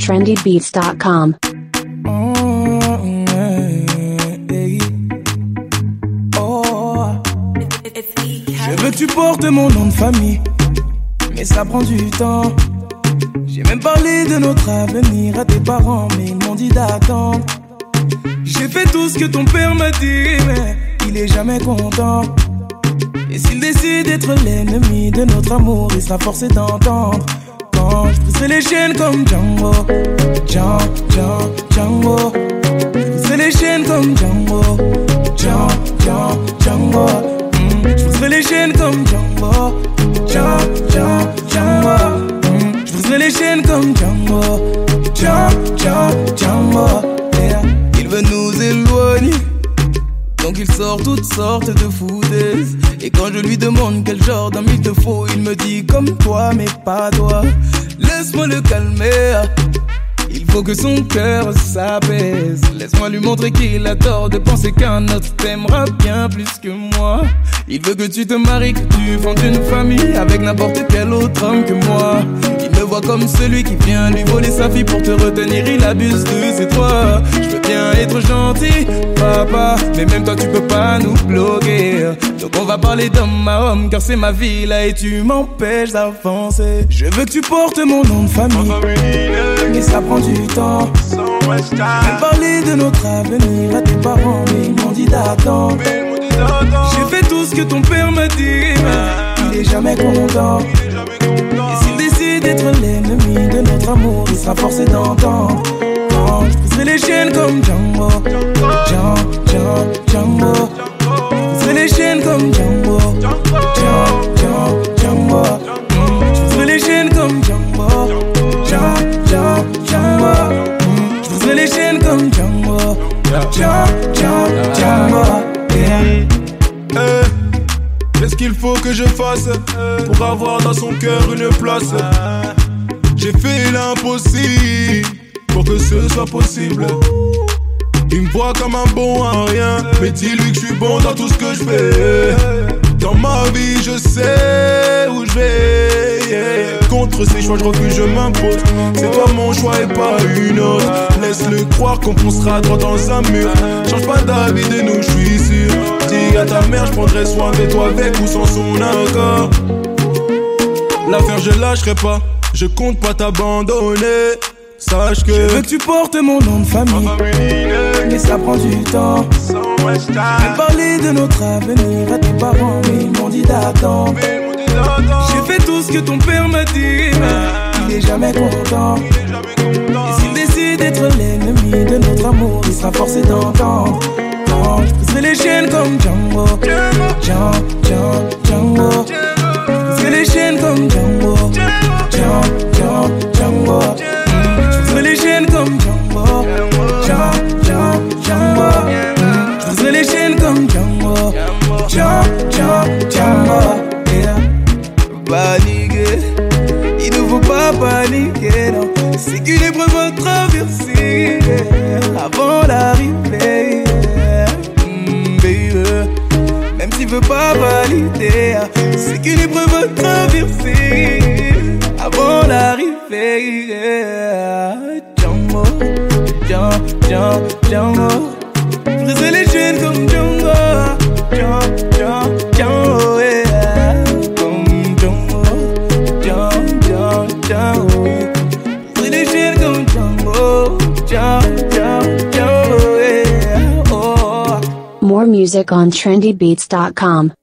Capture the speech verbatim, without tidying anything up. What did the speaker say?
trendy beats dot com. Je veux que tu portes mon nom de famille, mais ça prend du temps. J'ai même parlé de notre avenir à tes parents, mais ils m'ont dit d'attendre. J'ai fait tout ce que ton père m'a dit, mais il est jamais content. Et s'il décide d'être l'ennemi de notre amour, il sera forcé d'entendre. Quand je briserai les chaînes comme Django, Django, Django, Django. Je briserai les chaînes comme Django, Django, Django, Django. Je briserai les chaînes comme Django, Django, Django, Django. Je briserai les chaînes comme Django, Django, Django, Django. Yeah. Il veut nous éloigner, donc il sort toutes sortes de foutaises. Et quand je lui demande quel genre d'homme il te faut, il me dit comme toi mais pas toi. Laisse-moi le calmer, il faut que son cœur s'apaise. Laisse-moi lui montrer qu'il a tort de penser qu'un autre t'aimera bien plus que moi. Il veut que tu te maries, que tu fondes une famille avec n'importe quel autre homme que moi. Il me voit comme celui qui vient lui voler sa fille pour te retenir, il abuse de ses droits. Je veux bien être gentil, papa, mais même toi tu peux pas nous bloquer. Donc on va parler d'homme à homme, car c'est ma vie là et tu m'empêches d'avancer. Je veux que tu portes mon nom de famille, mais ça prend du temps. J'ai parlé de notre avenir à tes parents, mais ils m'ont dit d'attendre. J'ai fait tout ce que ton père m'a dit, mais il est jamais content. Et s'il décide d'être l'ennemi de notre amour, il sera forcé d'entendre. Quand je briserai les chaînes comme Django, Django, Django, Django. Je briserai les chaînes comme Django, Django, Django, Django. Je briserai les chaînes comme Django, Django, Django, Django. Je briserai les chaînes comme Django, Django, Django, Django. Hey, qu'est-ce qu'il faut que je fasse pour avoir dans son cœur une place? J'ai fait l'impossible pour que ce soit possible. Il me voit comme un bon à rien, mais dis-lui que je suis bon dans tout ce que je fais. Dans ma vie je sais où je vais, yeah. Contre ces choix je refuse, je m'impose. C'est toi mon choix et pas une autre. Laisse-le croire qu'on foncera droit dans un mur. Change pas d'avis de nous, je suis sûr. Dis à ta mère, je prendrai soin de toi avec ou sans son accord. L'affaire je lâcherai pas, je compte pas t'abandonner. Sache que je veux que tu portes mon nom de famille, mais ça prend du temps. J'ai parlé de notre avenir à tes parents, mais ils m'ont dit d'attendre. J'ai fait tout ce que ton père m'a dit, mais il est jamais content. Et s'il décide d'être l'ennemi de notre amour, il sera forcé d'entendre. Quand je briserai les chaînes comme Django, Django, Django, Django. Je briserai les chaînes comme Django, Django, Django, Django. Je briserai les chaînes comme Django, Django, Django, Django. Je briserai les chaînes comme Django, Django, Django, Django. Yeah. Paniquer, il ne faut pas paniquer, non. C'est qu'une épreuve à traverser, yeah. Avant d'arriver, yeah. mm, baby. Même s'il veut pas valider, yeah. C'est qu'une épreuve à traverser avant d'arriver, yeah. Django, Django, Django, Django. Je briserai les chaînes comme Django, Django, Django, Django, yeah. Comme Django, Django, Django, Django. Je briserai les chaînes comme Django, Django, Django, Django, yeah. Oh. More music on trendy beats dot com.